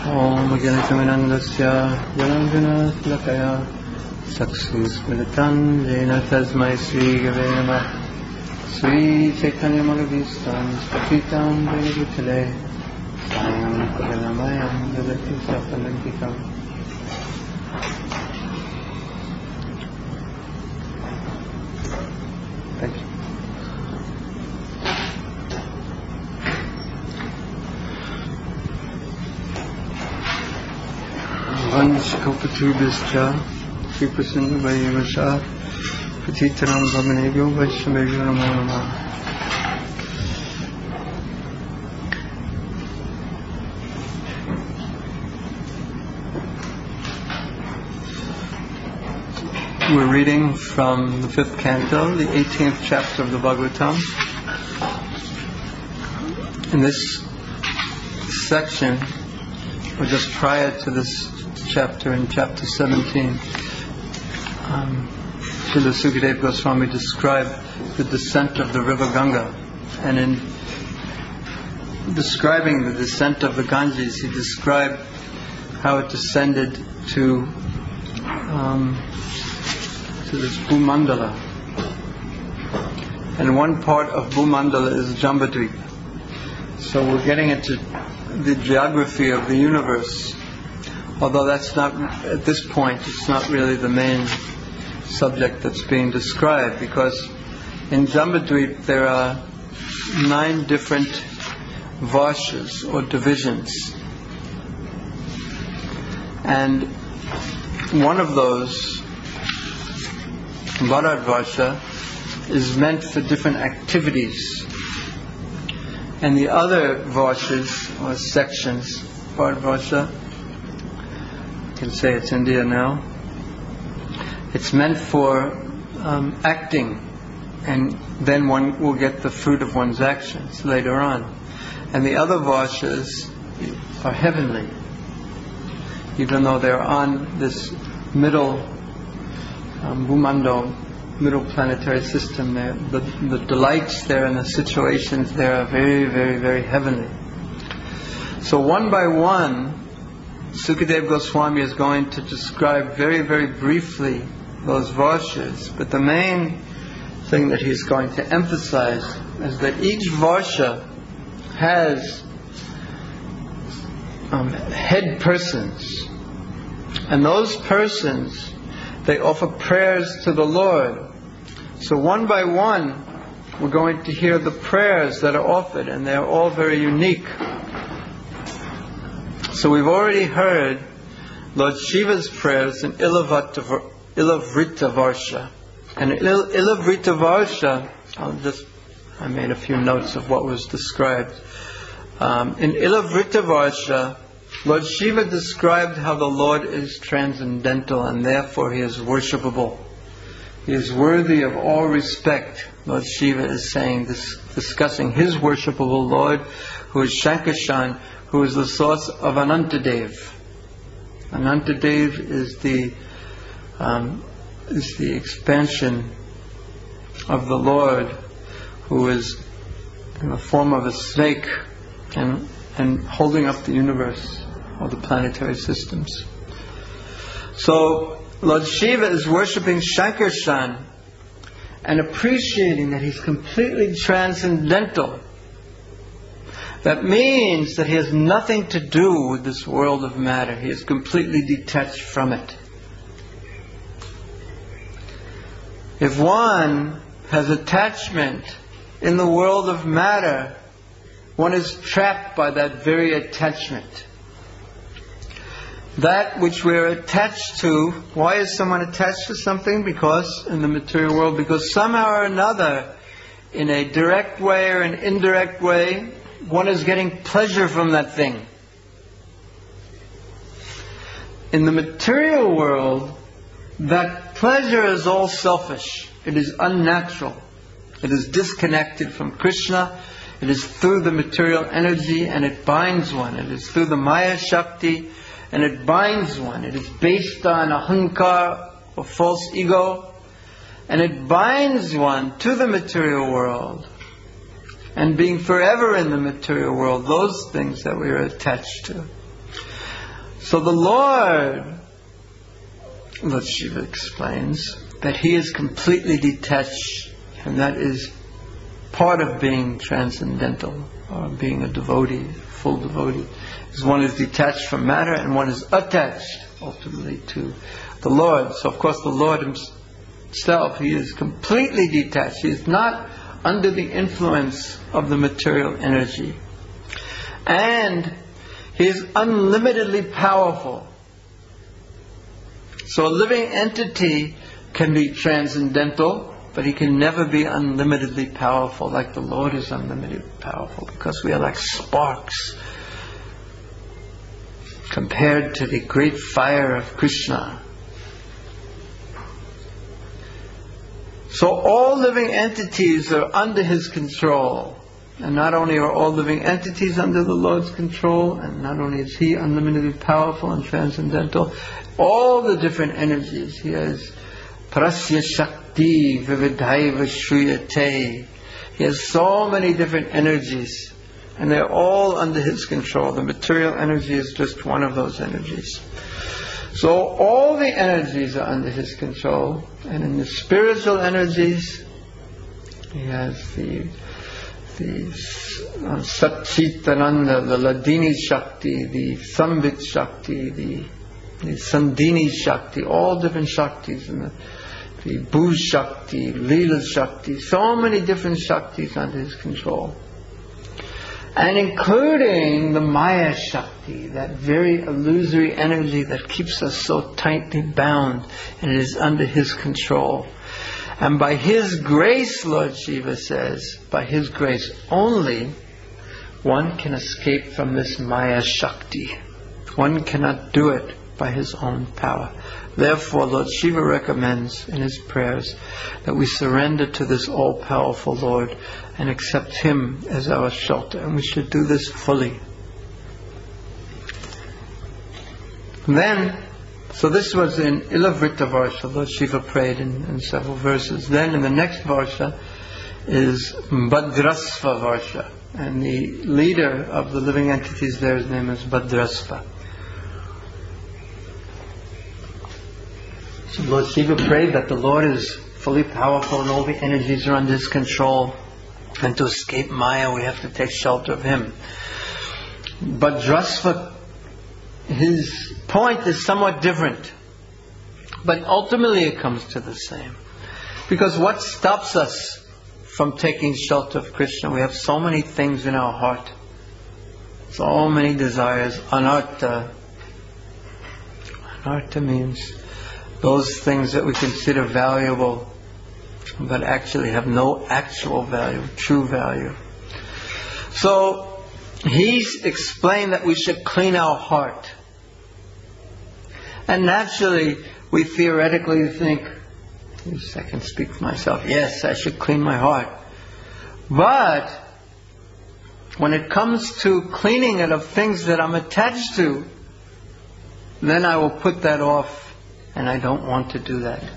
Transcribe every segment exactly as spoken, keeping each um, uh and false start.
Om Gyanatamanandasya Jananjana Tilakaya Saksumsmilitan Jena Tasmai Sri Gave Namah Sri Chaitanya Malavistam Spatitam Vedavutale Sayam Kalamayam Dadati Sapalantikam. Thank you. Vanshikopatubhischa Kripasinvayavasha Patitanam Vamanebhyo Vaishnavebhyo Namo Namah. We're reading from the fifth canto, the eighteenth chapter of the Bhagavatam. In this section, or just prior to this chapter, in chapter seventeen, um, Srila Sukadeva Goswami described the descent of the river Ganga, and in describing the descent of the Ganges, he described how it descended to um, to this Bhumandala, and one part of Bhumandala is Jambudvip. So we're getting into the geography of the universe, although that's not, at this point, it's not really the main subject that's being described, because in Jambudvip there are nine different varshas or divisions, and one of those, Bharatvarsha, is meant for different activities, and the other varshas or sections, Bharatvarsha, you can say it's India now, it's meant for um, acting, and then one will get the fruit of one's actions later on. And the other varshas are heavenly, even though they're on this middle um, Bhumando, middle planetary system. There, the, the delights there and the situations there are very, very, very heavenly. So one by one, Sukadeva Goswami is going to describe very, very briefly those varshas, but the main thing that he's going to emphasize is that each varsha has um, head persons, and those persons, they offer prayers to the Lord. So one by one, we're going to hear the prayers that are offered, and they're all very unique. So we've already heard Lord Shiva's prayers in Ilavrita Varsha. And in Ilavrita Varsha, I'll just, I made a few notes of what was described. Um, in Ilavrita Varsha, Lord Shiva described how the Lord is transcendental and therefore He is worshipable. He is worthy of all respect. Lord Shiva is saying this, discussing His worshipable Lord, who is Shankarshan, who is the source of Anantadev. Anantadev is the um, is the expansion of the Lord, who is in the form of a snake and and holding up the universe or the planetary systems. So Lord Shiva is worshipping Shankarshan and appreciating that He's completely transcendental. That means that He has nothing to do with this world of matter. He is completely detached from it. If one has attachment in the world of matter, one is trapped by that very attachment. That which we're attached to, why is someone attached to something? Because, in the material world, because somehow or another, in a direct way or an indirect way, one is getting pleasure from that thing. In the material world, that pleasure is all selfish. It is unnatural. It is disconnected from Krishna. It is through the material energy, and it binds one. It is through the Maya Shakti, and it binds one. It is based on ahankar, or false ego, and it binds one to the material world. And being forever in the material world, those things that we are attached to. So the Lord, Lord Shiva explains, that He is completely detached, and that is part of being transcendental, or being a devotee, full devotee. Is one is detached from matter, and one is attached ultimately to the Lord. So of course the Lord Himself, He is completely detached. He is not under the influence of the material energy. And He is unlimitedly powerful. So a living entity can be transcendental, but he can never be unlimitedly powerful like the Lord is unlimitedly powerful, because we are like sparks compared to the great fire of Krishna. So all living entities are under His control. And not only are all living entities under the Lord's control, and not only is He unlimitedly powerful and transcendental, all the different energies. He has Prasya Shakti Vividhaiva Shriyate. He has so many different energies, and they're all under His control. The material energy is just one of those energies. So all the energies are under His control, and in the spiritual energies, He has the the uh, Satchitananda, the Ladini Shakti, the Sambit Shakti, the, the Sandini Shakti, all different Shaktis, and the, the Bhuj Shakti, Leela Shakti, so many different Shaktis under His control. And including the Maya Shakti, that very illusory energy that keeps us so tightly bound, and it is under His control. And by His grace, Lord Shiva says, by His grace only, one can escape from this Maya Shakti. One cannot do it by his own power. Therefore, Lord Shiva recommends in his prayers that we surrender to this all-powerful Lord and accept Him as our shelter. And we should do this fully. And then, so this was in Ilavrita Varsha. Lord Shiva prayed in, in several verses. Then in the next Varsha is Bhadrasva Varsha. And the leader of the living entities there, his name is Bhadrasva. So Lord Shiva prayed that the Lord is fully powerful and all the energies are under His control. And to escape Maya, we have to take shelter of Him. Bhadrasva, his point is somewhat different, but ultimately it comes to the same. Because what stops us from taking shelter of Krishna? We have so many things in our heart, so many desires. Anartha. Anartha means those things that we consider valuable, but actually have no actual value, true value. So He's explained that we should clean our heart. And naturally, we theoretically think, yes, I can speak for myself, yes, I should clean my heart. But when it comes to cleaning it of things that I'm attached to, then I will put that off, and I don't want to do that.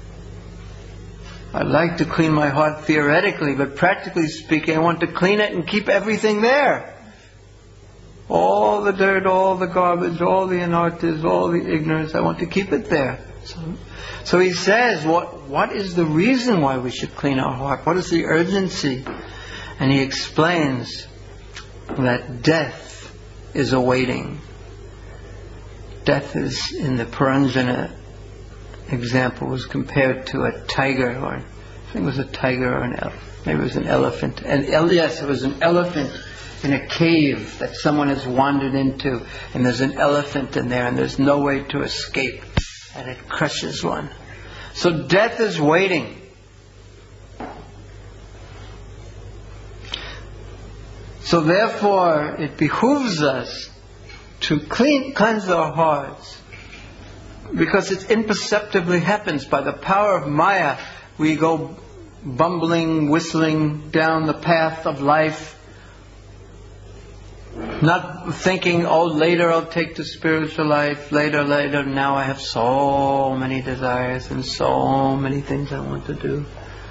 I'd like to clean my heart theoretically, but practically speaking, I want to clean it and keep everything there. All the dirt, all the garbage, all the anarthas, all the ignorance, I want to keep it there. So, so he says, what, what is the reason why we should clean our heart? What is the urgency? And he explains that death is awaiting. Death is, in the Puranjana example, was compared to a tiger, or I think it was a tiger or an elephant. Maybe it was an elephant. And yes, it was an elephant in a cave that someone has wandered into, and there's an elephant in there and there's no way to escape, and it crushes one. So death is waiting. So therefore it behooves us to clean, cleanse our hearts, because it imperceptibly happens. By the power of Maya, we go bumbling, whistling down the path of life, not thinking, oh, later I'll take to spiritual life, later, later, now I have so many desires and so many things I want to do.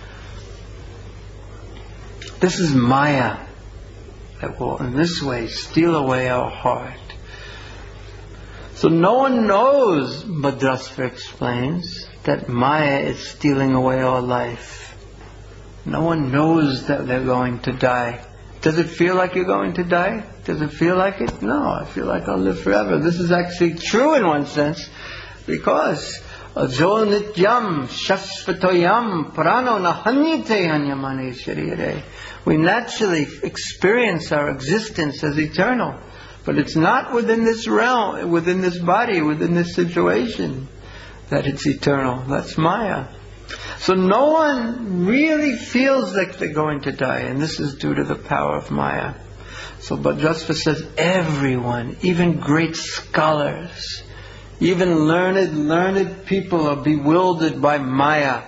This is Maya that will in this way steal away our heart. So no one knows, Bhadrasva explains, that Maya is stealing away our life. No one knows that they're going to die. Does it feel like you're going to die? Does it feel like it? No, I feel like I'll live forever. This is actually true in one sense, because Ajo nityam shasvatoyam prano nahanyate hanyamane sharire. We naturally experience our existence as eternal, but it's not within this realm, within this body, within this situation that it's eternal. That's Maya. So no one really feels like they're going to die, and this is due to the power of Maya. So Bhadrasva says everyone, even great scholars, even learned, learned people are bewildered by Maya.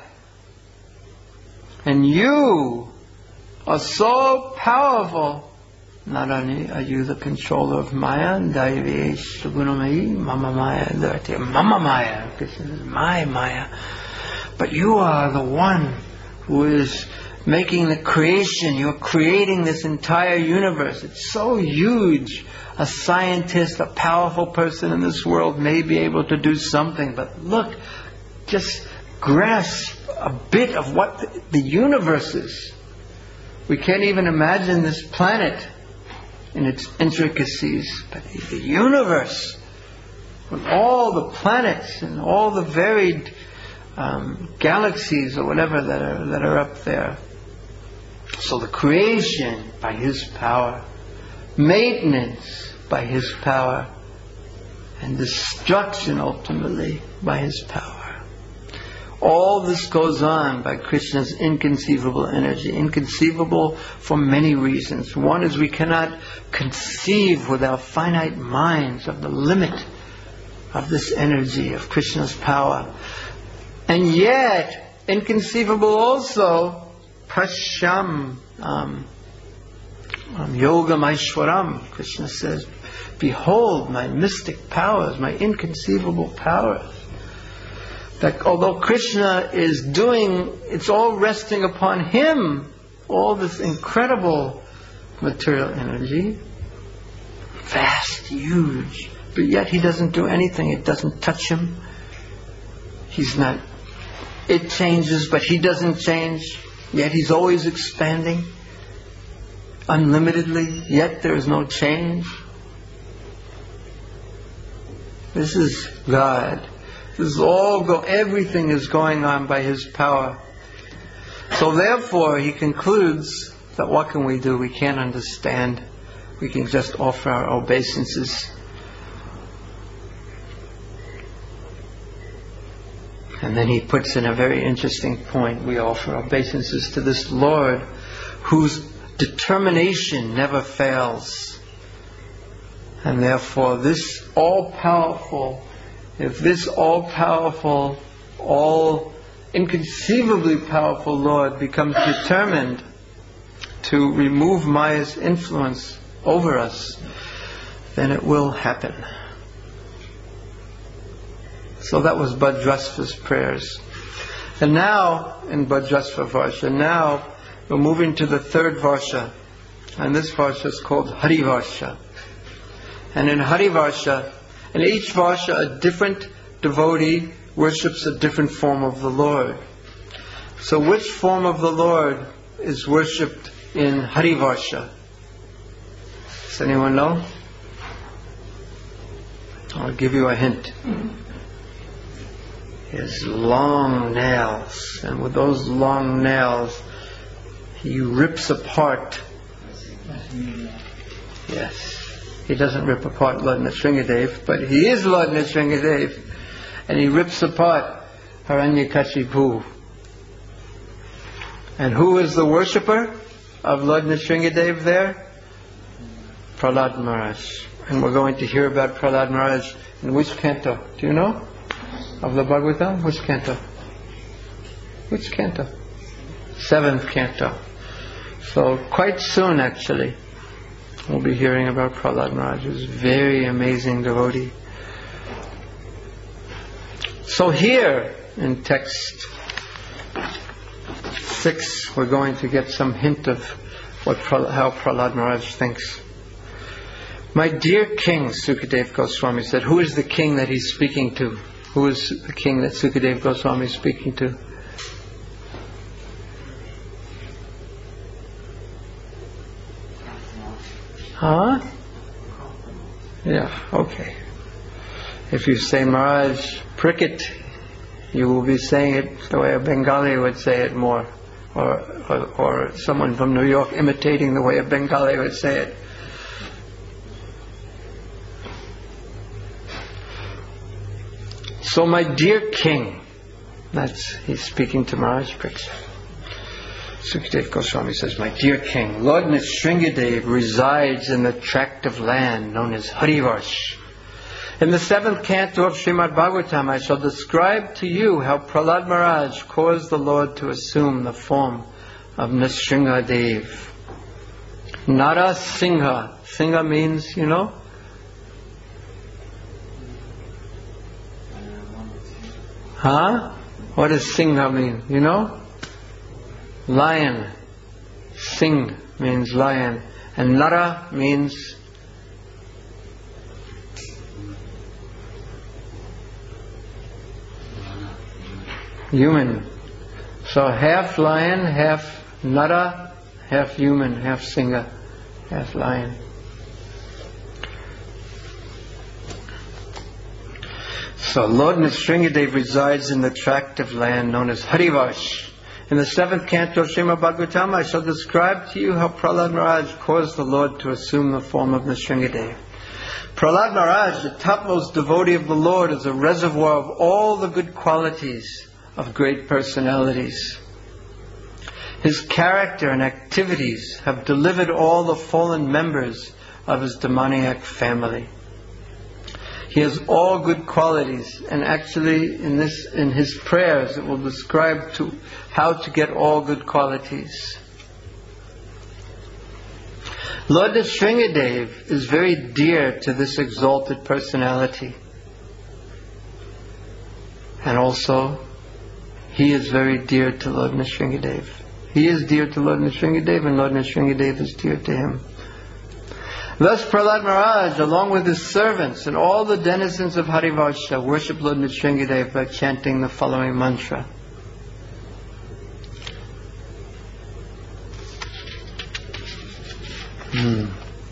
And you are so powerful. Not only are you the controller of Maya, Daivesh Gunamayi, Mama Maya, Mama Maya, this is my Maya. But you are the one who is making the creation. You're creating this entire universe. It's so huge. A scientist, a powerful person in this world may be able to do something. But look, just grasp a bit of what the, the universe is. We can't even imagine this planet in its intricacies. But the universe, with all the planets and all the varied Um, galaxies or whatever that are that are up there. So the creation by His power, maintenance by His power, and destruction ultimately by His power. All this goes on by Krishna's inconceivable energy. Inconceivable for many reasons. One is we cannot conceive with our finite minds of the limit of this energy, of Krishna's power. And yet, inconceivable also, Pashyam, um, um, Yogam Aishwaram, Krishna says, behold my mystic powers, my inconceivable powers. That although Krishna is doing, it's all resting upon Him, all this incredible material energy, vast, huge, but yet He doesn't do anything, it doesn't touch Him. He's not, it changes, but He doesn't change. Yet He's always expanding unlimitedly, yet there is no change. This is God. This is all go, everything is going on by His power. So therefore He concludes that what can we do? We can't understand. We can just offer our obeisances. And then he puts in a very interesting point. We offer obeisances to this Lord whose determination never fails. And therefore this all-powerful, if this all-powerful, all inconceivably powerful Lord becomes determined to remove Maya's influence over us, then it will happen. So that was Bhadrasva's prayers. And now, in Bhadrasva Varsha, now we're moving to the third Varsha. And this Varsha is called Hari Varsha. And in Hari Varsha, in each Varsha, a different devotee worships a different form of the Lord. So which form of the Lord is worshipped in Hari Varsha? Does anyone know? I'll give you a hint. His long nails, and with those long nails he rips apart. Yes, he doesn't rip apart Lord Nrsingadev, but he is Lord Nrsingadev, and he rips apart Hiranyakashipu. And who is the worshipper of Lord Nrsingadev there? Prahlad Maharaj. And we're going to hear about Prahlad Maharaj in which canto? Do you know? Of the Bhagavatam? Which canto? Which canto? Seventh canto. So quite soon actually we'll be hearing about Prahlad Maharaj, who's a very amazing devotee. So here in text six we're going to get some hint of what how Prahlad Maharaj thinks. My dear king, Sukadeva Goswami said. Who is the king that he's speaking to? Who is the king that Sukadeva Goswami is speaking to? Huh? Yeah, okay. If you say Maharaj Pricket, you will be saying it the way a Bengali would say it more. Or, or, or someone from New York imitating the way a Bengali would say it. So my dear king, that's, he's speaking to Maharaj Pricket. Sukadeva Goswami says, my dear king, Lord Nrsingadev resides in the tract of land known as Harivarsh. In the seventh canto of Srimad Bhagavatam, I shall describe to you how Prahlad Maharaj caused the Lord to assume the form of Nrsingadev. Nara Singha. Singha means, you know? Huh? What does Singha mean? You know? Lion. Singh means lion. And Nara means human. So half lion, half Nara, half human, half Singha, half lion. So Lord Nrsingadev resides in the tract of land known as Harivarsh. In the seventh canto of Srimad Bhagavatam, I shall describe to you how Prahlad Maharaj caused the Lord to assume the form of Nrsingadev. Prahlad Maharaj, the topmost devotee of the Lord, is a reservoir of all the good qualities of great personalities. His character and activities have delivered all the fallen members of his demoniac family. He has all good qualities, and actually in this, in his prayers, it will describe to how to get all good qualities. Lord Nrsingadev is very dear to this exalted personality, and also he is very dear to Lord Nrsingadev. He is dear to Lord Nrsingadev, and Lord Nrsingadev is dear to him. Thus Prahlad Maharaj, along with his servants and all the denizens of Harivarsha, worship Lord Nrsingadev by chanting the following mantra. Hmm.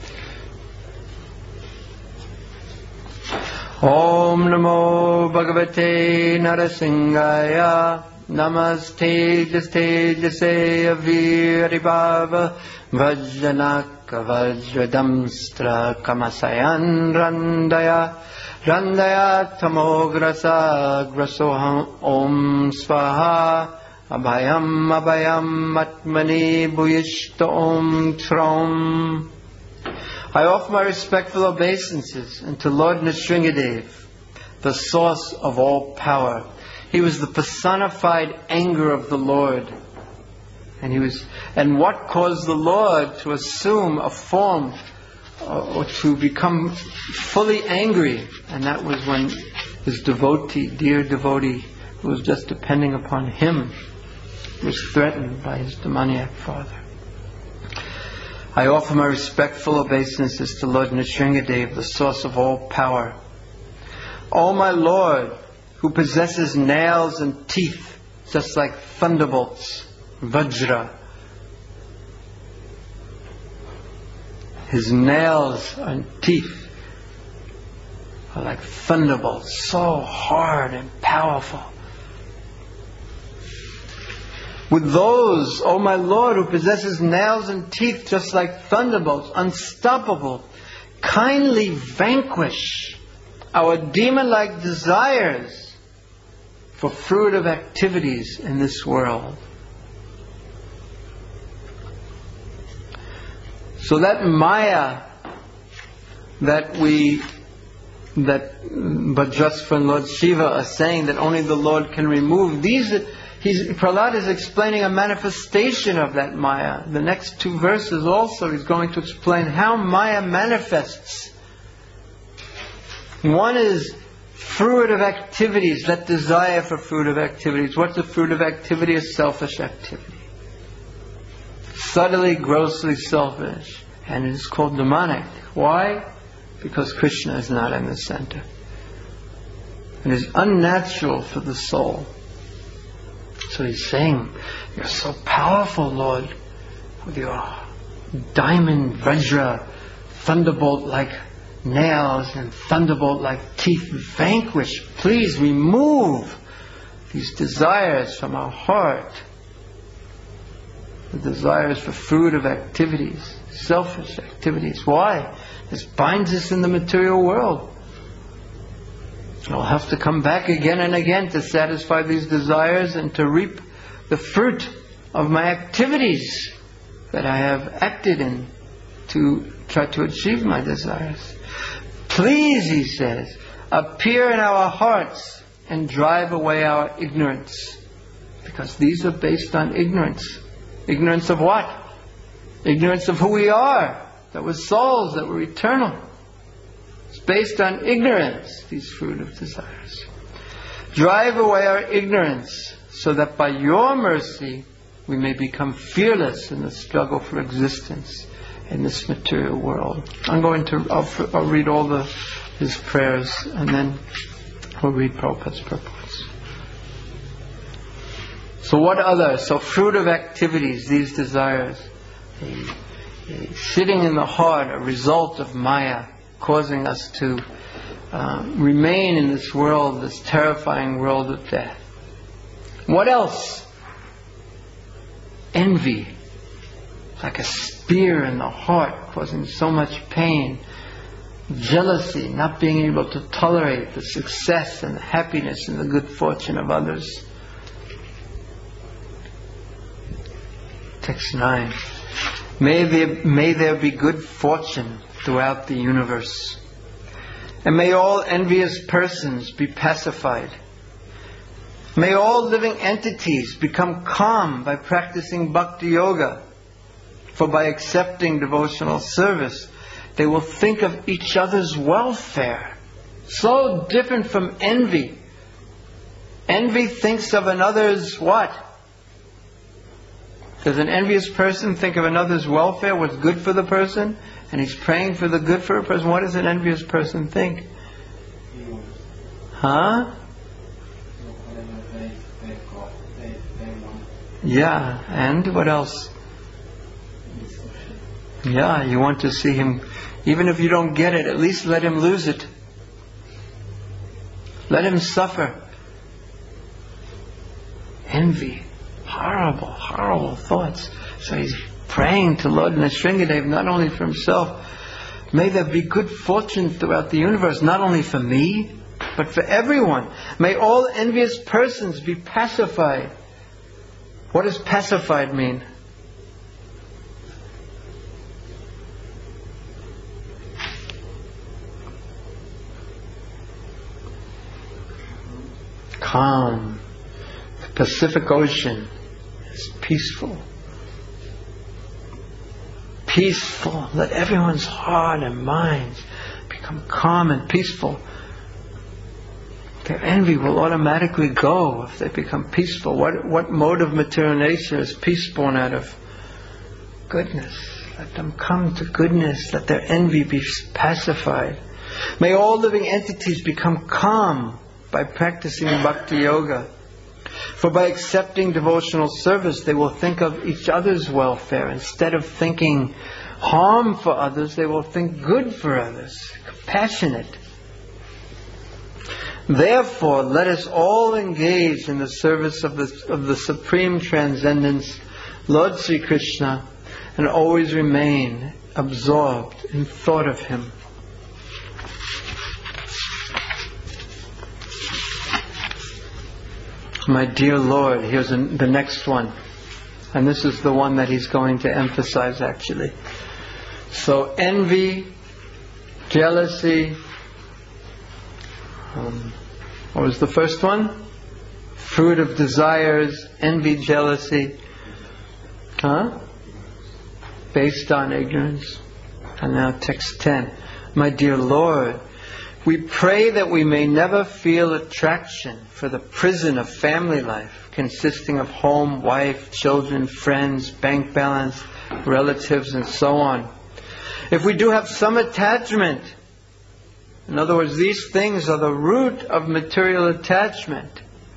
Om Namo Bhagavate Narasimhaya Namaste Jaste Jase Aviribhava Vajjanaka Vajradamstra Kamasayan Randaya Randaya Tamograsa Grasoham Om Svaha Abhayam Abhayam Atmani Bhuyishta Om Trom. I offer my respectful obeisances unto Lord Nrsingadev, the source of all power. He was the personified anger of the Lord. And he was, and what caused the Lord to assume a form uh, or to become fully angry? And that was when his devotee, dear devotee, who was just depending upon him, was threatened by his demoniac father. I offer my respectful obeisances to Lord Nrsingadev, the source of all power. O my Lord, who possesses nails and teeth, just like thunderbolts, Vajra. His nails and teeth are like thunderbolts, so hard and powerful. With those, O my Lord, who possesses nails and teeth just like thunderbolts, unstoppable, kindly vanquish our demon-like desires for fruitive activities in this world. So that Maya that we, that Bhajrasva and Lord Shiva are saying that only the Lord can remove, these He's, Prahlad is explaining a manifestation of that Maya. The next two verses also he's going to explain how Maya manifests. One is fruitive activities, that desire for fruitive activities. What's a fruitive activity? A selfish activity. Subtly, grossly selfish. And it's called demonic. Why? because Krishna is not in the center. It is unnatural for the soul. So he's saying, you're so powerful, Lord, with your diamond Vajra, thunderbolt-like nails and thunderbolt-like teeth. Vanquish, please remove these desires from our heart. The desires for fruitive activities, selfish activities. Why? This binds us in the material world. I'll have to come back again and again to satisfy these desires and to reap the fruit of my activities that I have acted in to try to achieve my desires. Please, he says, appear in our hearts and drive away our ignorance. Because these are based on ignorance. Ignorance of what? Ignorance of who we are. That we're souls, that we're eternal. It's based on ignorance, these fruit of desires. Drive away our ignorance so that by your mercy we may become fearless in the struggle for existence in this material world. I'm going to, I'll, I'll read all the his prayers and then we'll read Prabhupada's purports. So what other? So fruit of activities, these desires, a, a sitting in the heart, a result of Maya, causing us to uh, remain in this world, this terrifying world of death. What else? Envy, like a spear in the heart, causing so much pain. Jealousy, not being able to tolerate the success and the happiness and the good fortune of others. Text nine. May there, may there be good fortune throughout the universe. And may all envious persons be pacified. May all living entities become calm by practicing bhakti yoga. For by accepting devotional service, they will think of each other's welfare. So different from envy. Envy thinks of another's what? Does an envious person think of another's welfare, what's good for the person? And he's praying for the good for a person. What does an envious person think? Huh? Yeah, and what else? Yeah, you want to see him, even if you don't get it, at least let him lose it. Let him suffer. Envy. Horrible, horrible thoughts. So he's praying to Lord Nrsingadev not only for himself. May there be good fortune throughout the universe, not only for me, but for everyone. May all envious persons be pacified. What does pacified mean? Calm. The Pacific Ocean is peaceful. Peaceful. Let everyone's heart and minds become calm and peaceful. Their envy will automatically go if they become peaceful. What, what mode of material nature is peace born out of? Goodness. Let them come to goodness. Let their envy be pacified. May all living entities become calm by practicing bhakti yoga. For by accepting devotional service, they will think of each other's welfare. Instead of thinking harm for others, they will think good for others. Compassionate. Therefore, let us all engage in the service of the, of the Supreme Transcendence, Lord Sri Krishna, and always remain absorbed in thought of Him. My dear Lord, here's an, the next one. And this is the one that he's going to emphasize actually. So envy, jealousy, um, what was the first one? Fruit of desires, envy, jealousy. Huh? Based on ignorance. And now text ten. My dear Lord, we pray that we may never feel attraction for the prison of family life, consisting of home, wife, children, friends, bank balance, relatives, and so on. If we do have some attachment, In other words, these things are the root of material attachment.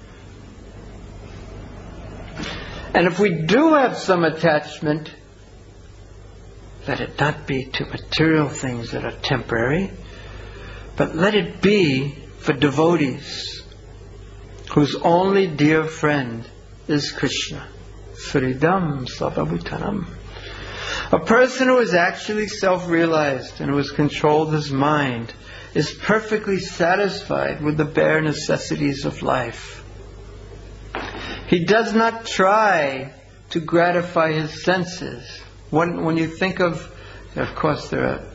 And if we do have some attachment, let it not be to material things that are temporary, but let it be for devotees whose only dear friend is Krishna. Sridham Sarvabhutanam. A person who is actually self-realized and who has controlled his mind is perfectly satisfied with the bare necessities of life. He does not try to gratify his senses. When, when you think of, of course, there are,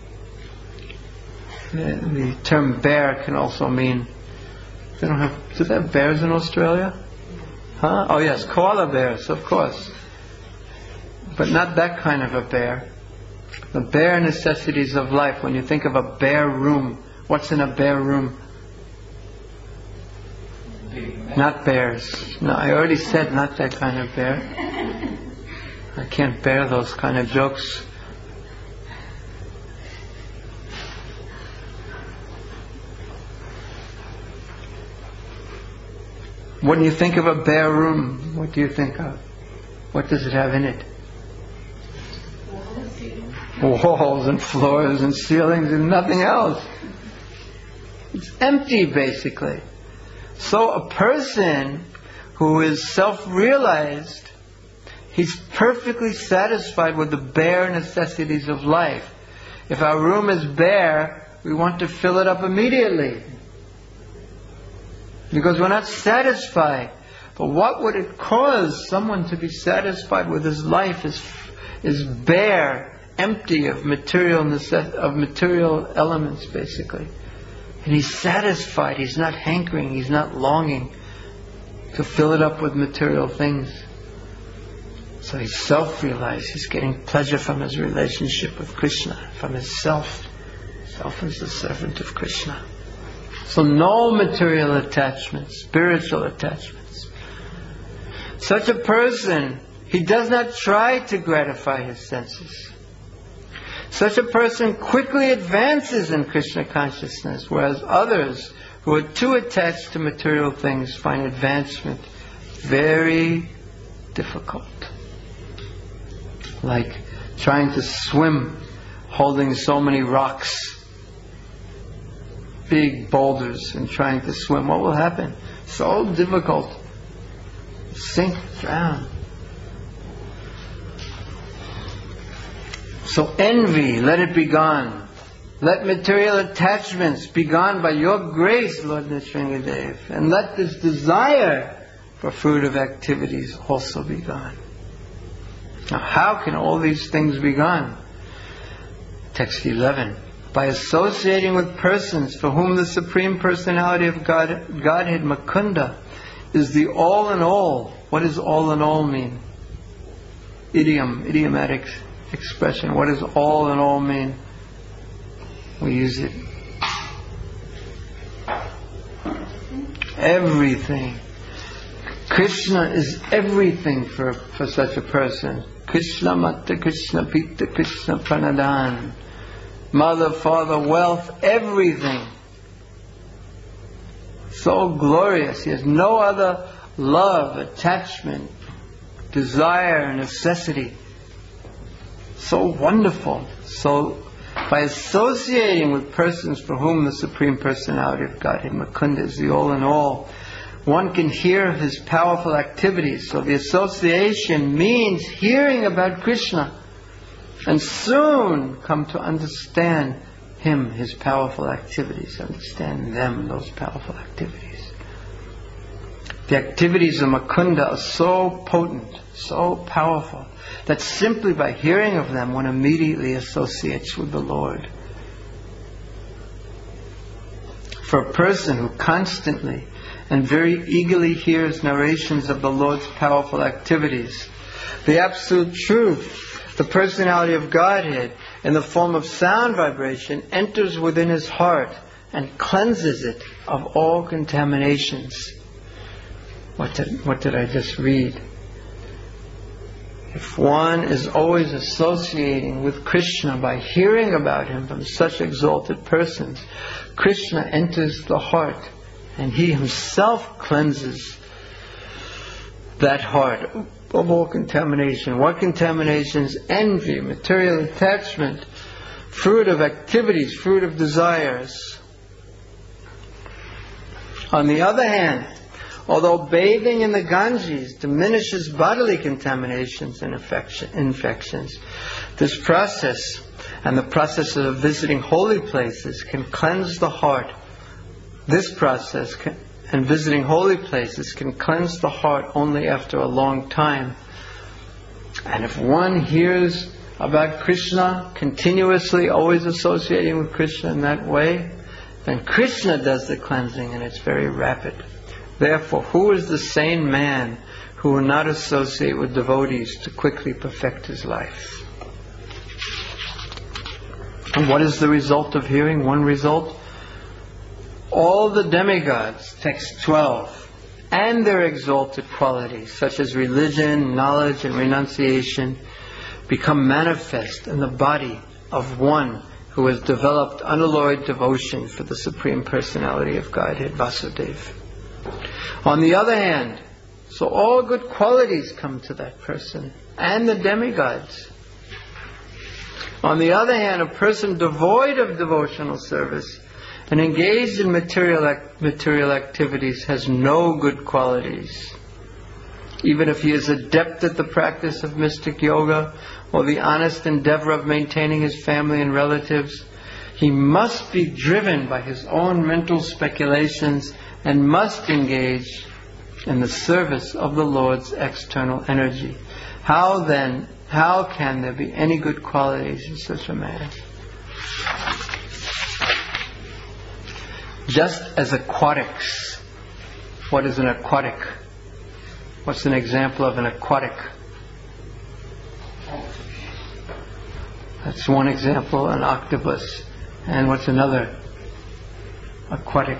the, the term bear can also mean, they don't have, do they have bears in Australia? Huh? Oh yes, koala bears, of course. But not that kind of a bear. The bare necessities of life. When you think of a bare room, what's in a bare room? Not bears. No, I already said not that kind of bear. I can't bear those kind of jokes. When you think of a bare room, what do you think of? What does it have in it? Walls and floors and ceilings and nothing else. It's empty, basically. So a person who is self-realized, he's perfectly satisfied with the bare necessities of life. If our room is bare, we want to fill it up immediately, because we're not satisfied. But what would it cause someone to be satisfied with his life is is bare, empty of material necess- of material elements, basically. And he's satisfied. He's not hankering. He's not longing to fill it up with material things. So he's self-realized. He's getting pleasure from his relationship with Krishna, from his self. Self is the servant of Krishna. So no material attachments, spiritual attachments. Such a person, he does not try to gratify his senses. Such a person quickly advances in Krishna consciousness, whereas others who are too attached to material things find advancement very difficult. Like trying to swim holding so many rocks, big boulders, and trying to swim. What will happen? So difficult. Sink, drown. So envy, let it be gone. Let material attachments be gone by your grace, Lord Nrsingadev. And let this desire for fruitive activities also be gone. Now how can all these things be gone? Text eleven. By associating with persons for whom the Supreme Personality of God, Godhead Mukunda is the all in all. What does all in all mean? Idiom, idiomatic expression. What does all in all mean? We use it. Everything. Krishna is everything for, for such a person. Krishna Mata, Krishna Pita, Krishna Pranadan. Mother, father, wealth, everything. So glorious. He has no other love, attachment, desire, necessity. So wonderful. So by associating with persons for whom the Supreme Personality of Godhead Mukunda is the all in all, one can hear of his powerful activities. So the association means hearing about Krishna, and soon come to understand him, his powerful activities, understand them, those powerful activities. The activities of Mukunda are so potent, so powerful, that simply by hearing of them one immediately associates with the Lord. For a person who constantly and very eagerly hears narrations of the Lord's powerful activities, the absolute truth, the personality of Godhead, in the form of sound vibration, enters within his heart and cleanses it of all contaminations. What did, what did I just read? If one is always associating with Krishna by hearing about him from such exalted persons, Krishna enters the heart and he himself cleanses that heart of all contamination. What contaminations? Envy, material attachment, fruit of activities, fruit of desires. On the other hand, although bathing in the Ganges diminishes bodily contaminations and infections, this process and the process of visiting holy places can cleanse the heart. This process can, and visiting holy places can cleanse the heart only after a long time. And if one hears about Krishna continuously, always associating with Krishna in that way, then Krishna does the cleansing, and it's very rapid. Therefore, who is the sane man who will not associate with devotees to quickly perfect his life? And what is the result of hearing? One result: all the demigods, text twelve, and their exalted qualities, such as religion, knowledge, and renunciation, become manifest in the body of one who has developed unalloyed devotion for the Supreme Personality of Godhead, Vasudeva. On the other hand, so all good qualities come to that person and the demigods. On the other hand, a person devoid of devotional service and engaged in material ac- material activities has no good qualities. Even if he is adept at the practice of mystic yoga or the honest endeavor of maintaining his family and relatives, he must be driven by his own mental speculations and must engage in the service of the Lord's external energy. How then, how can there be any good qualities in such a man? Just as aquatics. What is an aquatic? What's an example of an aquatic? That's one example, an octopus. And what's another aquatic?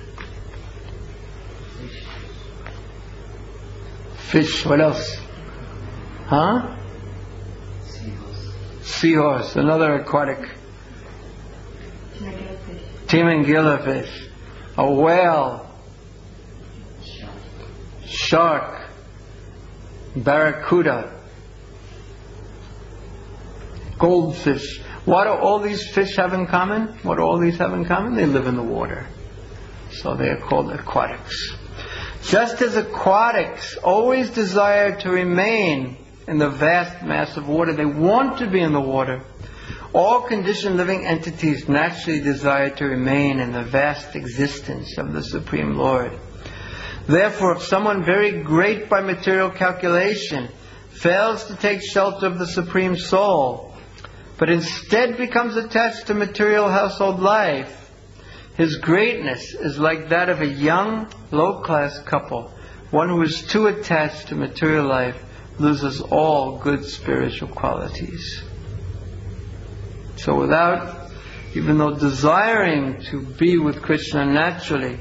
Fish. What else? Huh? Seahorse. Seahorse. Another aquatic. Timangila fish. A whale. Shark. Barracuda. Goldfish. What do all these fish have in common? What do all these have in common? They live in the water. So they are called aquatics. Just as aquatics always desire to remain in the vast mass of water, they want to be in the water, all conditioned living entities naturally desire to remain in the vast existence of the Supreme Lord. Therefore, if someone very great by material calculation fails to take shelter of the Supreme Soul, but instead becomes attached to material household life, his greatness is like that of a young, low-class couple. One who is too attached to material life loses all good spiritual qualities. So without, even though desiring to be with Krishna naturally,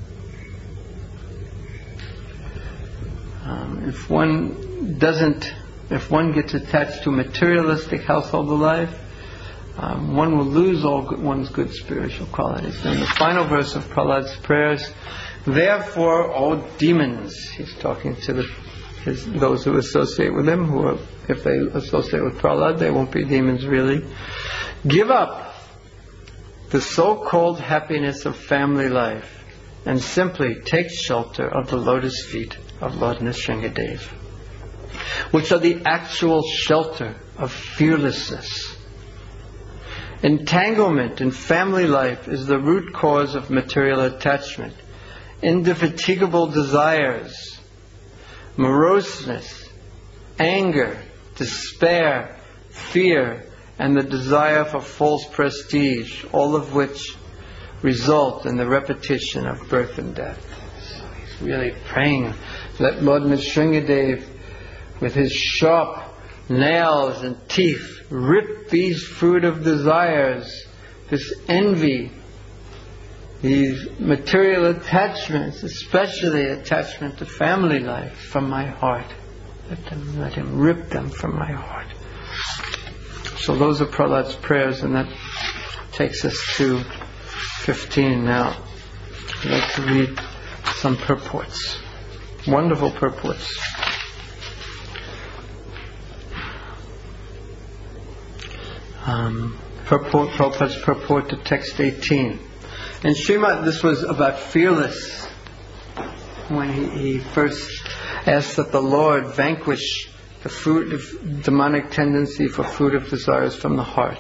um, if one doesn't, if one gets attached to materialistic household life, Um, one will lose all good, one's good spiritual qualities. And the final verse of Prahlad's prayers, therefore, O demons, he's talking to the, his, those who associate with him, who are, if they associate with Prahlad, they won't be demons really. Give up the so-called happiness of family life and simply take shelter of the lotus feet of Lord Nrsingadev, which are the actual shelter of fearlessness. Entanglement in family life is the root cause of material attachment, indefatigable desires, moroseness, anger, despair, fear, and the desire for false prestige, all of which result in the repetition of birth and death. So he's really praying that Lord Nrsingadev, with his sharp nails and teeth, rip these fruit of desires, this envy, these material attachments, especially attachment to family life, from my heart. Let them, let him rip them from my heart. So those are Prahlad's prayers, and that takes us to fifteen now. I'd like to read some purports. Wonderful purports. Um, purport, Prabhupada's purport to text eighteen. In Srimad, this was about fearless, when he, he first asked that the Lord vanquish the fruit of demonic tendency for fruit of desires from the heart.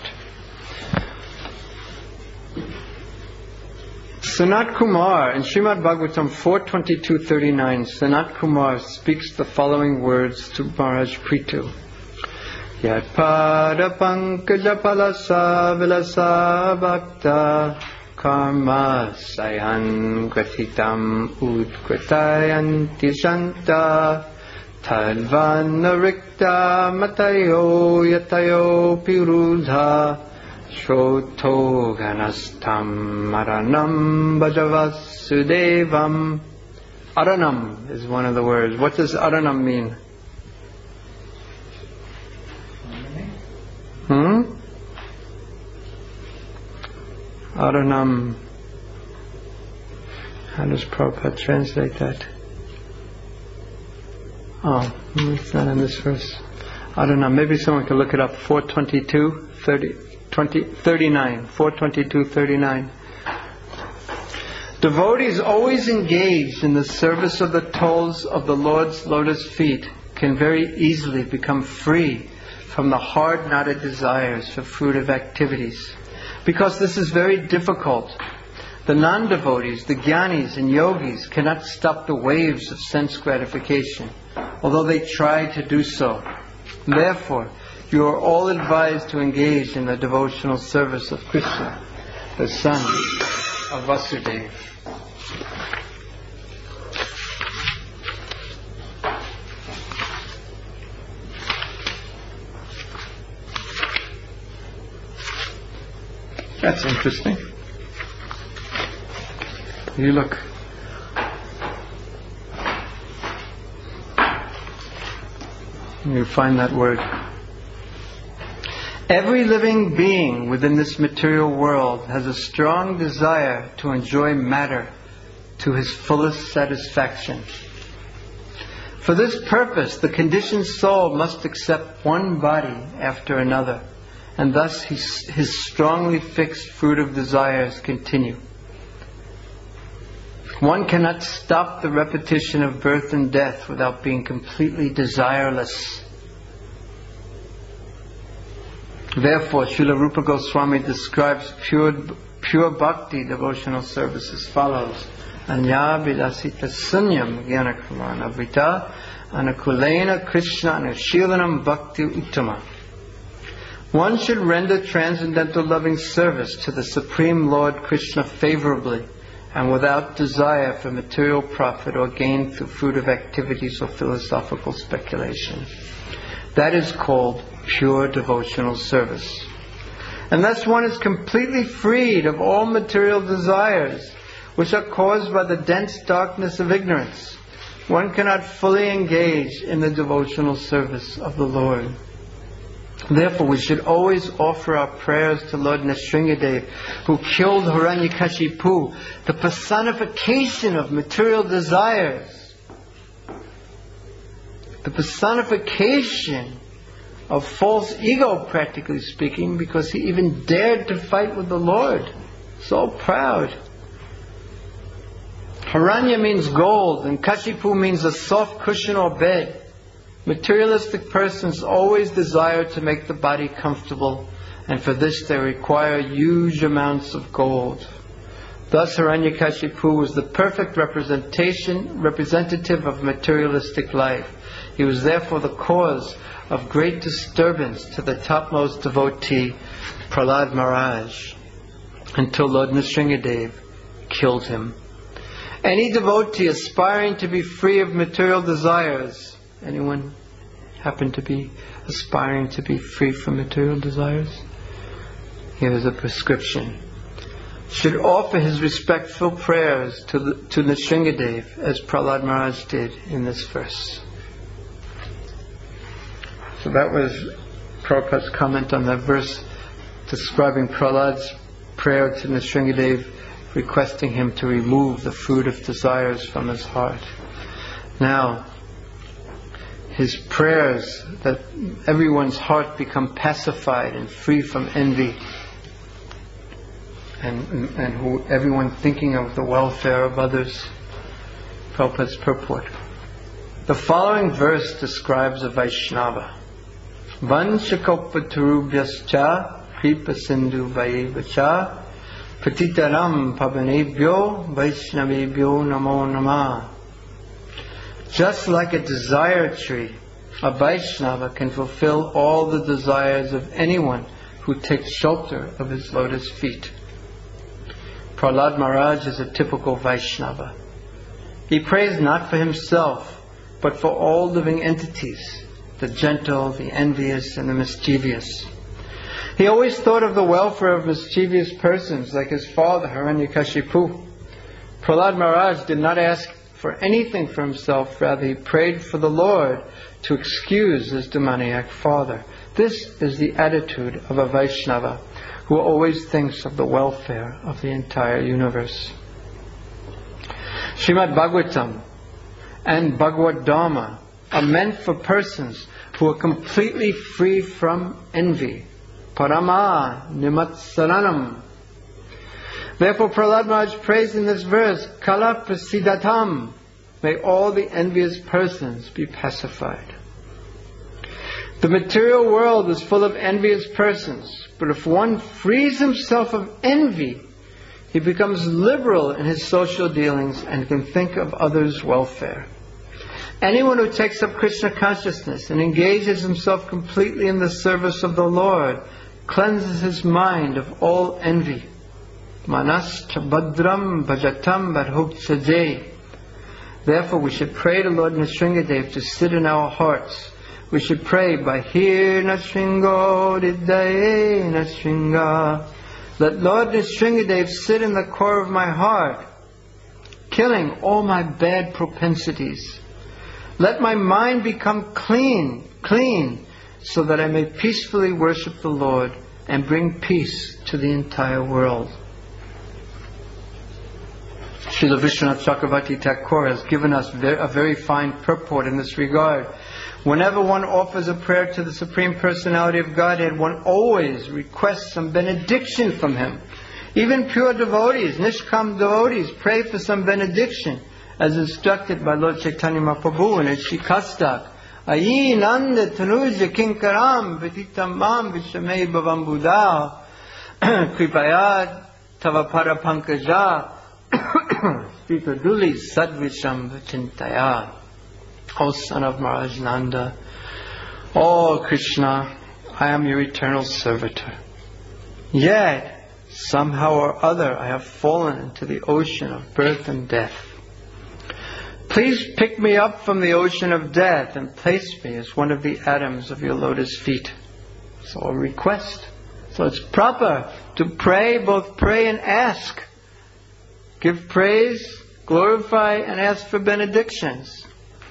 Sanat Kumar, in Srimad Bhagavatam four twenty-two thirty-nine, Sanat Kumar speaks the following words to Maharaj Prithu. Yat pada pankaja palasa vilasa bhakta karma sayan gratitam udkritayanti shanta tadvanarikta matayo yatayo pirudha shroto ganastam aranam bhajavasudevam. Aranam is one of the words. What does aranam mean? Hmm? Aranam. How does Prabhupada translate that? Oh, it's not in this verse. Aranam. Maybe someone could look it up. four twenty-two, thirty, twenty, thirty-nine. four twenty-two, thirty-nine. Devotees always engaged in the service of the toes of the Lord's lotus feet can very easily become free from the hard-knotted desires for fruitive activities. Because this is very difficult. The non-devotees, the jnanis and yogis cannot stop the waves of sense gratification, although they try to do so. Therefore, you are all advised to engage in the devotional service of Krishna, the son of Vasudeva. That's interesting. You look. You find that word. Every living being within this material world has a strong desire to enjoy matter to his fullest satisfaction. For this purpose, the conditioned soul must accept one body after another, and thus his, his strongly fixed fruitive desires continue. One cannot stop the repetition of birth and death without being completely desireless. Therefore, Srila Rupa Goswami describes pure, pure bhakti devotional service as follows. Anya vidasita sunyam gyanakamana vita anakulena krishna anushilanam bhakti uttama. One should render transcendental loving service to the Supreme Lord Krishna favorably and without desire for material profit or gain through fruitive activities or philosophical speculation. That is called pure devotional service. And thus one is completely freed of all material desires, which are caused by the dense darkness of ignorance. One cannot fully engage in the devotional service of the Lord. Therefore, we should always offer our prayers to Lord Nrsingadev, who killed Hiranyakashipu, the personification of material desires, the personification of false ego, practically speaking, because he even dared to fight with the Lord. So proud. Hiranya means gold, and Kashipu means a soft cushion or bed. Materialistic persons always desire to make the body comfortable, and for this they require huge amounts of gold. Thus Hiranyakashipu was the perfect representation, representative of materialistic life. He was therefore the cause of great disturbance to the topmost devotee, Prahlad Maharaj, until Lord Nrsingadev killed him. Any devotee aspiring to be free of material desires, anyone happen to be aspiring to be free from material desires? Here is a prescription. Should offer his respectful prayers to, the, to Nrsingadev as Prahlad Maharaj did in this verse. So that was Prabhupada's comment on that verse describing Prahlad's prayer to Nrsingadev, requesting him to remove the fruit of desires from his heart. Now, his prayers that everyone's heart become pacified and free from envy, and, and who everyone thinking of the welfare of others. Prabhupada's purport. The following verse describes a Vaishnava. Vanchakopaturubhyascha kripa sindhu vayevacha patitaram pavanebhyo vaishnavebhyo namo namah. Just like a desire tree, a Vaishnava can fulfill all the desires of anyone who takes shelter of his lotus feet. Prahlad Maharaj is a typical Vaishnava. He prays not for himself, but for all living entities, the gentle, the envious, and the mischievous. He always thought of the welfare of mischievous persons, like his father, Hiranyakashipu. Prahlad Maharaj did not ask for anything for himself, rather he prayed for the Lord to excuse his demoniac father. This is the attitude of a Vaishnava who always thinks of the welfare of the entire universe. Srimad Bhagavatam and Bhagavad Dharma are meant for persons who are completely free from envy. Parama nimatsaranam. Therefore Prahlad Maharaj prays in this verse, Kala prasidatam. May all the envious persons be pacified. The material world is full of envious persons, but if one frees himself of envy, he becomes liberal in his social dealings and can think of others' welfare. Anyone who takes up Krishna consciousness and engages himself completely in the service of the Lord cleanses his mind of all envy. Manas chabadram bhajatam badhokchaje. Therefore we should pray to Lord Nrsingadev to sit in our hearts. We should pray, Bahir Nrsingo Didaye Nrsinga. Let Lord Nrsingadev sit in the core of my heart, killing all my bad propensities. Let my mind become clean, clean, so that I may peacefully worship the Lord and bring peace to the entire world. Srila Vishwanath Chakravarti Thakur has given us a very fine purport in this regard. Whenever one offers a prayer to the Supreme Personality of Godhead, one always requests some benediction from Him. Even pure devotees, Nishkam devotees, pray for some benediction, as instructed by Lord Chaitanya Mahaprabhu in his Shikastak. Ayi nanda tanuja kinkaram vititam mam vishamei bhavam buddha kripayat tavapada pankaja spikaduli sadvisham chintaya. O son of Maharaj Nanda, O Krishna, I am your eternal servitor. Yet, somehow or other, I have fallen into the ocean of birth and death. Please pick me up from the ocean of death and place me as one of the atoms of your lotus feet. So a request. So it's proper to pray, both pray and ask. Give praise, glorify, and ask for benedictions.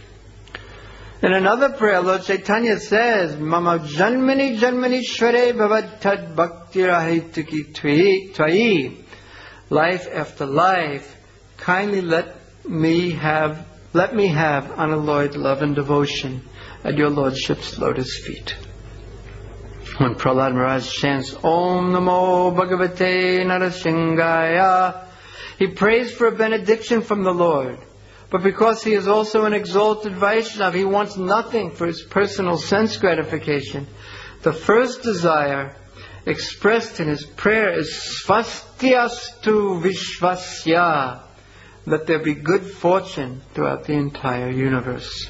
In another prayer, Lord Chaitanya says, Mama janmani janmani shvare bhavad tad bhakti rahituki tvayi. Life after life, kindly let me have, let me have unalloyed love and devotion at your Lordship's lotus feet. When Prahlad Maharaj chants Om Namo Bhagavate Narasingaya, he prays for a benediction from the Lord. But because he is also an exalted Vaishnava, he wants nothing for his personal sense gratification. The first desire expressed in his prayer is Svastyastu Vishvasya. Let there be good fortune throughout the entire universe.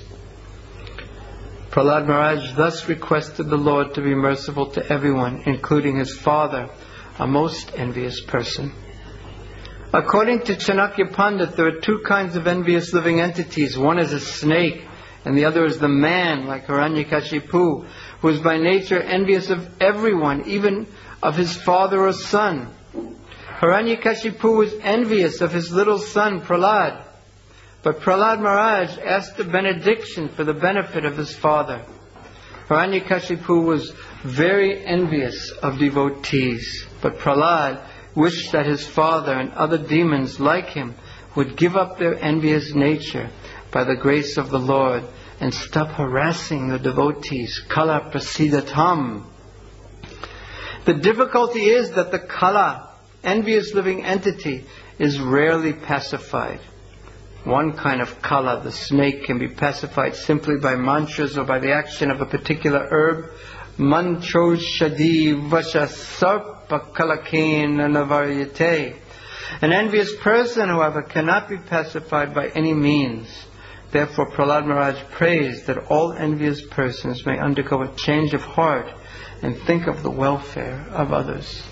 Prahlad Maharaj thus requested the Lord to be merciful to everyone, including his father, a most envious person. According to Chanakya Pandit, there are two kinds of envious living entities. One is a snake, and the other is the man, like Hiranyakashipu, who is by nature envious of everyone, even of his father or son. Hiranyakashipu was envious of his little son, Prahlad. But Prahlad Maharaj asked a benediction for the benefit of his father. Hiranyakashipu was very envious of devotees, but Prahlad wished that his father and other demons like him would give up their envious nature by the grace of the Lord and stop harassing the devotees. Kala prasidatam. The difficulty is that the kala, envious living entity, is rarely pacified. One kind of kala, the snake, can be pacified simply by mantras or by the action of a particular herb. Mantro shadi vasha sarpa kalakin navaryate. An envious person, however, cannot be pacified by any means. Therefore, Prahlad Maharaj prays that all envious persons may undergo a change of heart and think of the welfare of others.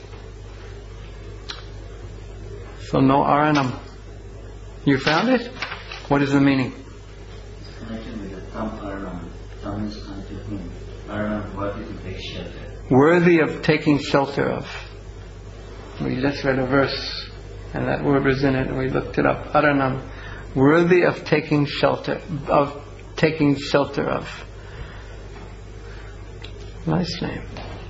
So, no aranam. You found it? What is the meaning? It's connected with the tam aranam. Tam is connected to him. Aranam, worthy to take shelter. Worthy of taking shelter of. We just read a verse, and that word was in it, and we looked it up. Aranam. Worthy of taking shelter of taking shelter of. Nice name.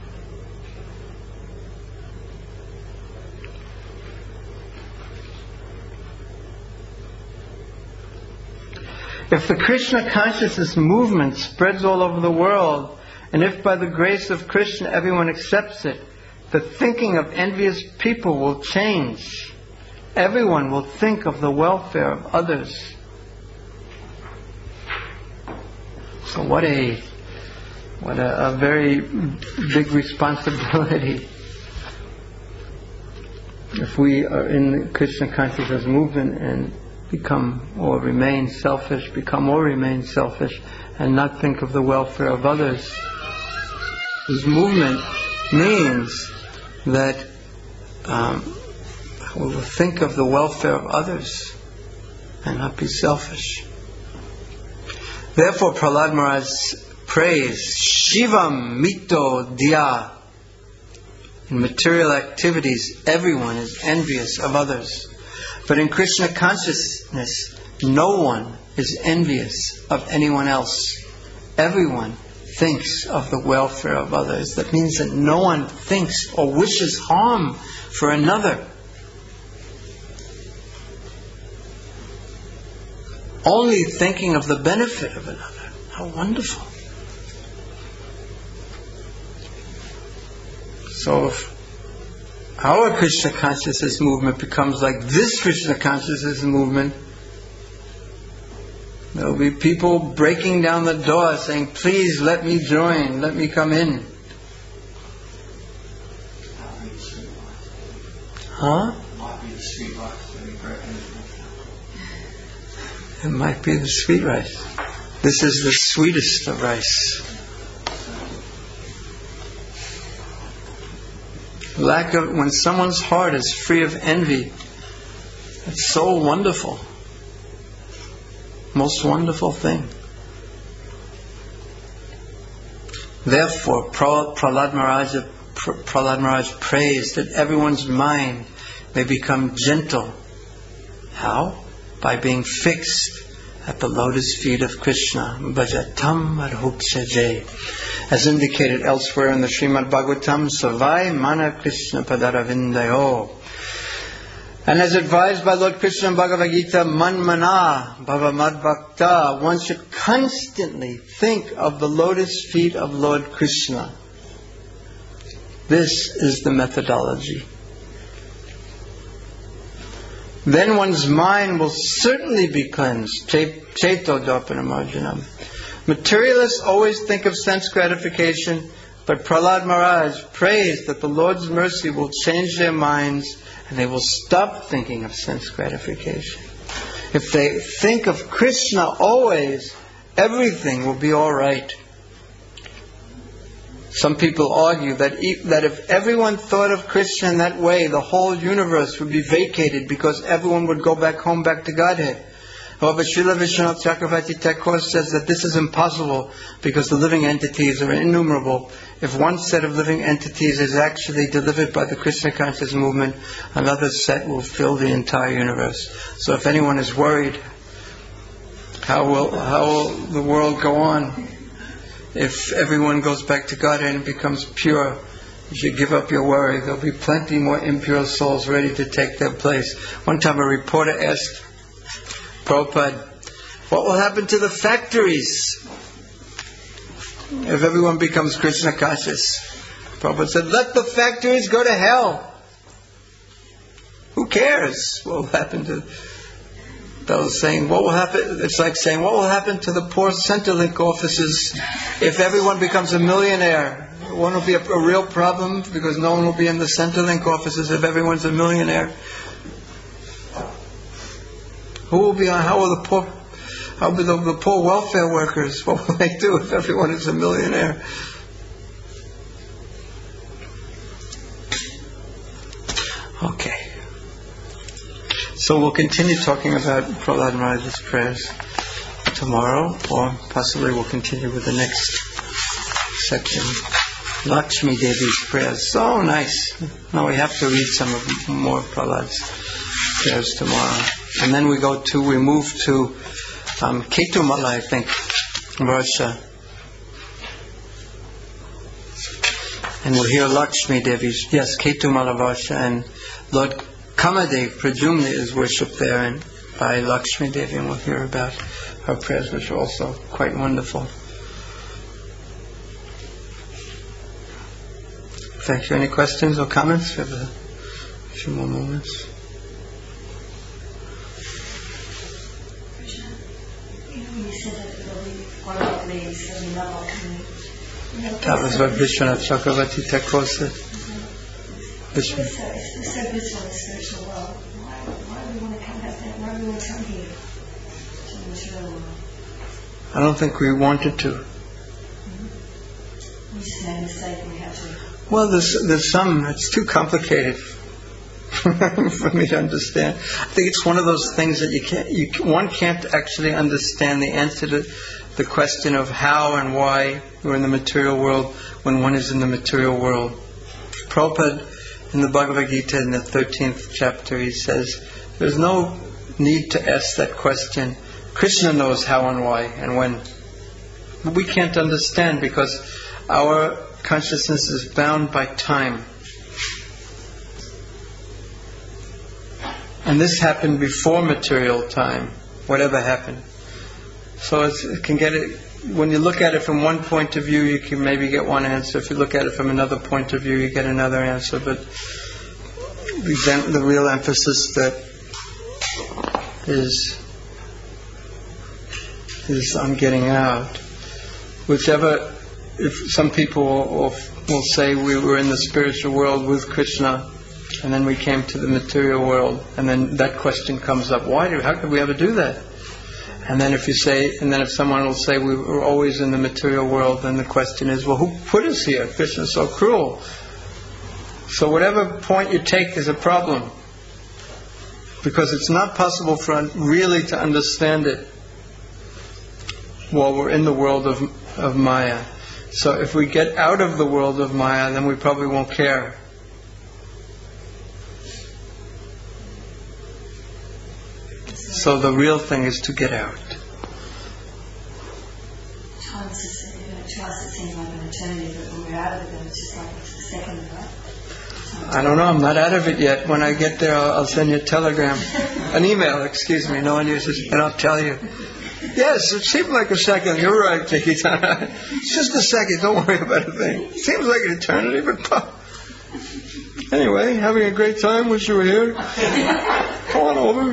If the Krishna consciousness movement spreads all over the world, and if by the grace of Krishna everyone accepts it, the thinking of envious people will change. Everyone will think of the welfare of others. So what a what a, a very big responsibility. If we are in the Krishna consciousness movement and become or remain selfish, become or remain selfish, and not think of the welfare of others, this movement means that um, we will think of the welfare of others and not be selfish. Therefore, Prahlad Maharaj prays, Shivam mito diya. In material activities, everyone is envious of others. But in Krishna consciousness, no one is envious of anyone else. Everyone thinks of the welfare of others. That means that no one thinks or wishes harm for another. Only thinking of the benefit of another. How wonderful. So if our Krishna consciousness movement becomes like this Krishna consciousness movement, there will be people breaking down the door saying, please let me join, let me come in. Huh? It might be the sweet rice. This is the sweetest of rice. Lack of, when someone's heart is free of envy, it's so wonderful. Most wonderful thing. Therefore, Prahlad Maharaj, Prahlad Maharaj prays that everyone's mind may become gentle. How? By being fixed at the lotus feet of Krishna. Bhajatam arhupshaje. As indicated elsewhere in the Srimad Bhagavatam, Savai mana Krishna padaravindayo. And as advised by Lord Krishna in Bhagavad Gita, man mana bhava mad bhakta. One should constantly think of the lotus feet of Lord Krishna. This is the methodology. Then one's mind will certainly be cleansed. Cheto darpanam arjunam. Materialists always think of sense gratification, but Prahlad Maharaj prays that the Lord's mercy will change their minds and they will stop thinking of sense gratification. If they think of Krishna always, everything will be all right. Some people argue that that if everyone thought of Krishna in that way, the whole universe would be vacated because everyone would go back home, back to Godhead. However, Srila Vishwanath Chakravarti Thakur says that this is impossible because the living entities are innumerable. If one set of living entities is actually delivered by the Krishna conscious movement, another set will fill the entire universe. So if anyone is worried, how will how will the world go on? if everyone goes back to Godhead and becomes pure, you should give up your worry. There'll be plenty more impure souls ready to take their place. One time a reporter asked Prabhupada, what will happen to the factories if everyone becomes Krishna conscious? Prabhupada said, let the factories go to hell. Who cares what will happen to... That was saying, what will happen? It's like saying, what will happen to the poor Centrelink offices if everyone becomes a millionaire? One will be a, a real problem because no one will be in the Centrelink offices if everyone's a millionaire. Who will be on? How will the poor? How will the, the poor welfare workers? What will they do if everyone is a millionaire? Okay. So we'll continue talking about Prahlad Maharaj's prayers tomorrow, or possibly we'll continue with the next section. Lakshmi Devi's prayers. So nice. Now we have to read some of more Prahlad's prayers tomorrow. And then we go to, we move to um, Ketumala, I think, Varsha. And we'll hear Lakshmi Devi's, yes, Ketumala Varsha, and Lord Kamadev, Pradyumna, is worshipped there and by Lakshmi Devi, and we'll hear about her prayers, which are also quite wonderful. Thank you. Any questions or comments? We have a few more moments. That was what Vishwanath Chakravarti Thakur said. Vishwanath. It's so good for the spiritual world. Why, why do we want to come back there? Why do we want to come here? To the material world. I don't think we wanted to. Mm-hmm. We just made a mistake and we had to. Well, there's there's some. It's too complicated for me to understand. I think it's one of those things that you can't. You one can't actually understand the answer to the question of how and why we're in the material world when one is in the material world. Prabhupada, in the Bhagavad Gita, in the thirteenth chapter, he says, there's no need to ask that question. Krishna knows how and why and when. But we can't understand because our consciousness is bound by time. And this happened before material time, whatever happened. So it's, it can get it, when you look at it from one point of view, you can maybe get one answer. If you look at it from another point of view, you get another answer. But the, the real emphasis that is is on getting out. Whichever, if some people will, will say we were in the spiritual world with Krishna, and then we came to the material world, and then that question comes up: why do? How could we ever do that? And then if you say, and then if someone will say we were always in the material world, then the question is, well, who put us here? Krishna is so cruel. So whatever point you take is a problem, because it's not possible for us really to understand it while we're in the world of of Maya. So if we get out of the world of Maya, then we probably won't care. So the real thing is to get out. Time is just, you know, to us it seems like an eternity, but when we're out of it, then it's just like a second, right? I don't know, I'm not out of it yet. When I get there, I'll, I'll send you a telegram. An email, excuse me. No one uses, and I'll tell you. Yes, it seemed like a second. You're right, Jackie. It's just a second. Don't worry about a thing. It seems like an eternity, but... Anyway, having a great time. Wish you were here. Come on over.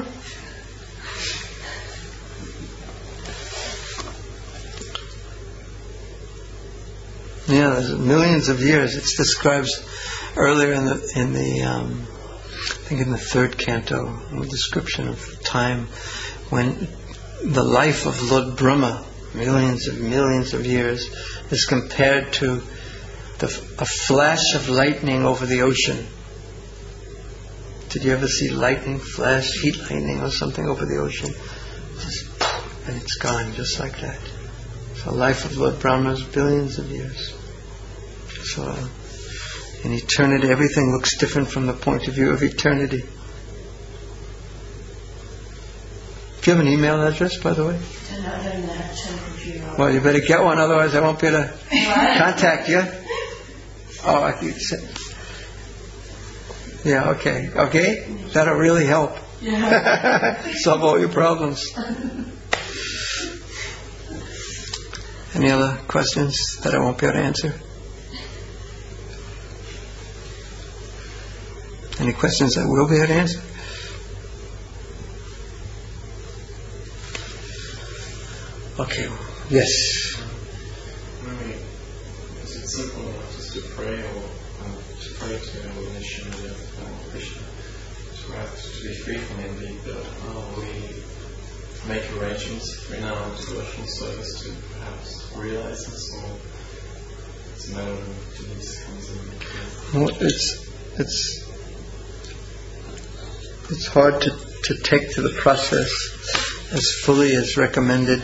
Yeah, there's millions of years. It describes earlier in the in the um, I think in the third canto, a description of time when the life of Lord Brahma, millions of millions of years, is compared to the, a flash of lightning over the ocean. Did you ever see lightning flash, heat lightning or something over the ocean? Just, and it's gone just like that. So the life of Lord Brahma is billions of years. So uh, in eternity, everything looks different from the point of view of eternity. Do you have an email address, by the way? I don't know how to turn the computer on. Well, you better get one, otherwise I won't be able to contact you. Oh, I think so. Yeah, okay. Okay? That'll really help. Yeah. Solve all your problems. Any other questions that I won't be able to answer? Any questions I will be able to answer? Okay. Yes. Maybe is it simple enough just to pray or um, to pray to our nation of um, Krishna, to have to be free from envy, but uh, we make arrangements for in our devotional service to perhaps realize this, or it's a matter of Denise comes in? Well, it's it's it's hard to, to take to the process as fully as recommended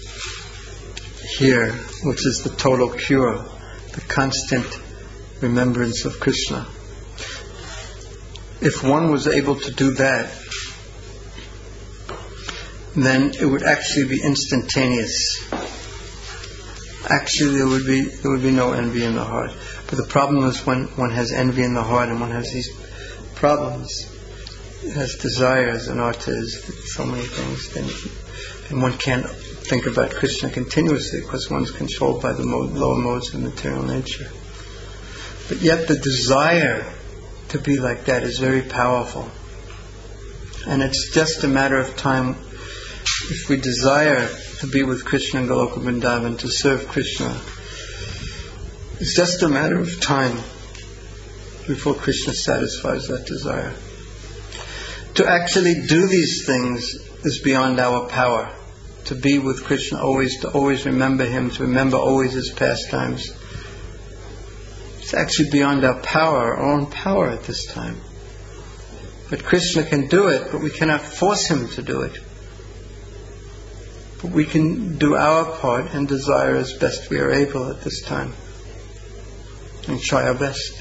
here, which is the total cure, the constant remembrance of Krishna. If one was able to do that, then it would actually be instantaneous. Actually, there would be there would be no envy in the heart. But the problem is when one has envy in the heart and one has these problems, it has desires and artas, so many things, then and one can't think about Krishna continuously because one's controlled by the mode, lower modes of material nature. But yet the desire to be like that is very powerful. And it's just a matter of time. If we desire to be with Krishna in Goloka Vrindavan, to serve Krishna, it's just a matter of time before Krishna satisfies that desire. To actually do these things is beyond our power. To be with Krishna always, to always remember Him, to remember always His pastimes, it's actually beyond our power, our own power at this time. But Krishna can do it, but we cannot force Him to do it. But we can do our part and desire as best we are able at this time. And try our best.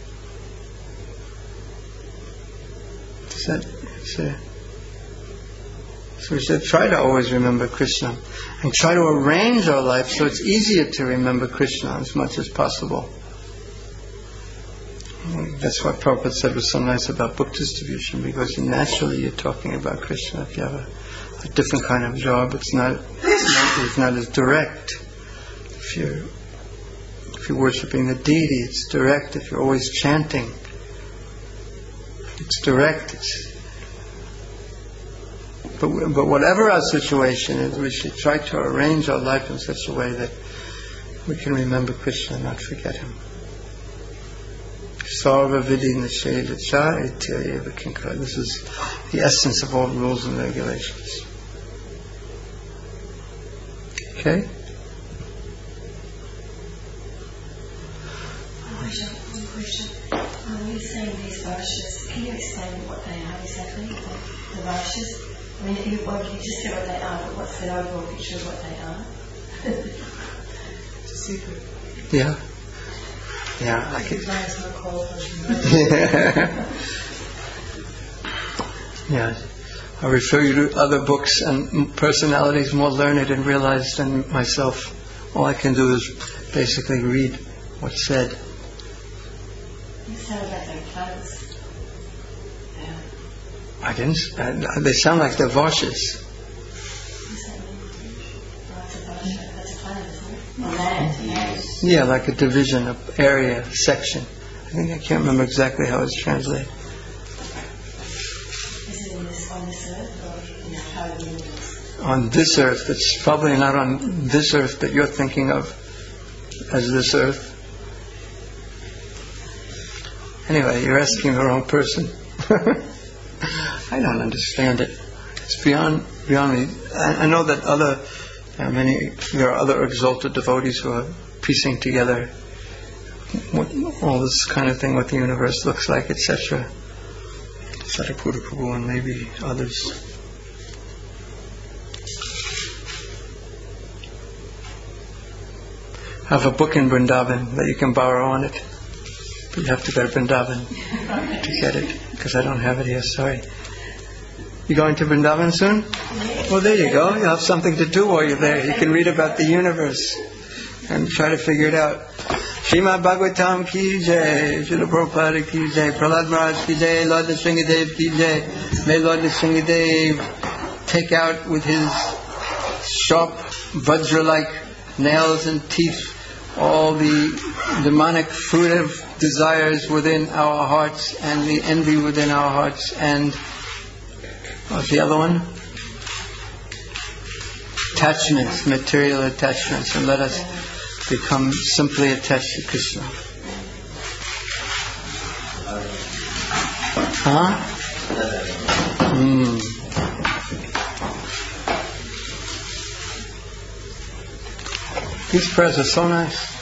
Does that say? So we should try to always remember Krishna. And try to arrange our life so it's easier to remember Krishna as much as possible. That's what Prabhupada said was so nice about book distribution, because naturally you're talking about Krishna. If you have a, a different kind of job, it's not, it's not it's not as direct. If you're if you're worshiping the deity, it's direct. If you're always chanting, it's direct. It's, but but whatever our situation is, we should try to arrange our life in such a way that we can remember Krishna and not forget Him. Sarva Vidhi Nisheda Cha Ityaya Vikinkara. This is the essence of all rules and regulations. Okay? One question. When you're saying these Vaishyas, can you explain what they are exactly? The Vaishyas? I mean, you, well, you just said what they are, but what's the overall picture of what they are? It's a secret. Yeah. Yeah, I could. Yeah, I refer you to other books and personalities more learned and realized than myself. All I can do is basically read what's said. You said about their clothes. Yeah. I didn't. Uh, they sound like they're Vaishyas. What's that mean? Oh, it's a Vaishya. That's a planet, isn't it? Or land. Land. Yeah, like a division, an area, section. I think I can't remember exactly how it's translated. Is it in this, on this earth or in this part of the universe? On this earth, it's probably not on this earth that you're thinking of as this earth. Anyway, you're asking the wrong person. I don't understand it. It's beyond beyond me. I, I know that other uh, many there are other exalted devotees who are piecing together what all this kind of thing, what the universe looks like, et cetera. Sariputta Prabhu and maybe others. I have a book in Vrindavan that you can borrow on it. But you have to go to Vrindavan to get it, because I don't have it here, sorry. You going to Vrindavan soon? Well, there you go. You'll have something to do while you're there. You can read about the universe and try to figure it out. Srimad Bhagavatam ki jai, Srila Prabhupada ki jai, Prahlad Maharaj ki jai, Lord Nrsingadev ki jai. May Lord Nrsingadev take out with his sharp vajra-like nails and teeth all the demonic fruitive desires within our hearts and the envy within our hearts and what's the other one? Attachments, material attachments, and let us become simply attached to Krishna. Huh? Mm. These prayers are so nice.